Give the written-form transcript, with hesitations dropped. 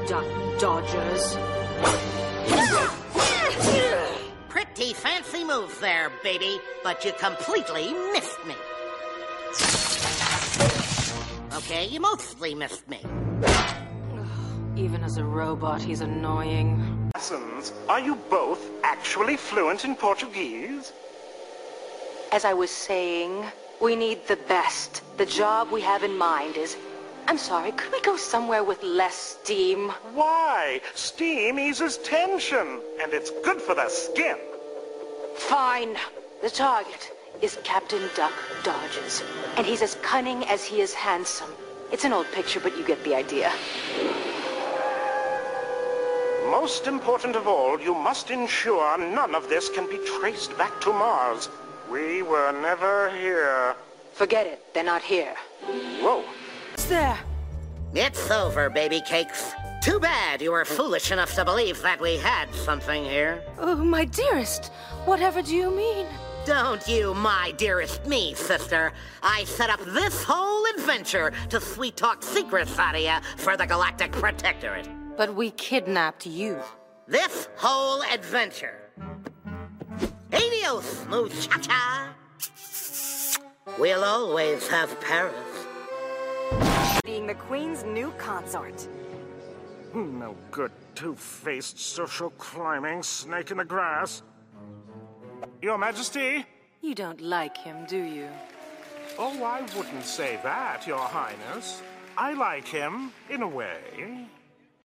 Dodgers. Pretty fancy move there, baby, but you completely missed me. Okay, you mostly missed me. Even as a robot, he's annoying. Lessons, are you both actually fluent in Portuguese? As I was saying, we need the best. The job we have in mind is... I'm sorry, could we go somewhere with less steam? Why? Steam eases tension, and it's good for the skin. Fine. The target is Captain Duck Dodges, and he's as cunning as he is handsome. It's an old picture, but you get the idea. Most important of all, you must ensure none of this can be traced back to Mars. We were never here. Forget it. They're not here. Whoa. It's there. It's over, baby cakes. Too bad you were foolish enough to believe that we had something here. Oh, my dearest. Whatever do you mean? Don't you, my dearest me, sister. I set up this whole adventure to sweet-talk secrets out of you for the Galactic Protectorate. But we kidnapped you. This whole adventure. Adios, muchacha. We'll always have Paris. Being the Queen's new consort. No good two-faced social climbing snake in the grass. Your Majesty? You don't like him, do you? Oh, I wouldn't say that, Your Highness. I like him, in a way.